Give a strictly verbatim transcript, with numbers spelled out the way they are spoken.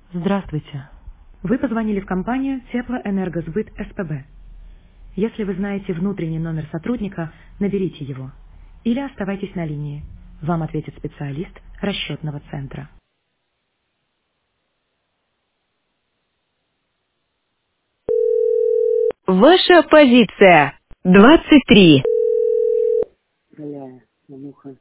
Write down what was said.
Здравствуйте. Вы позвонили в компанию Теплоэнергосбыт СПБ. Если вы знаете внутренний номер сотрудника, наберите его. Или оставайтесь на линии. Вам ответит специалист расчетного центра. Ваша позиция. двадцать три. Бля, муха.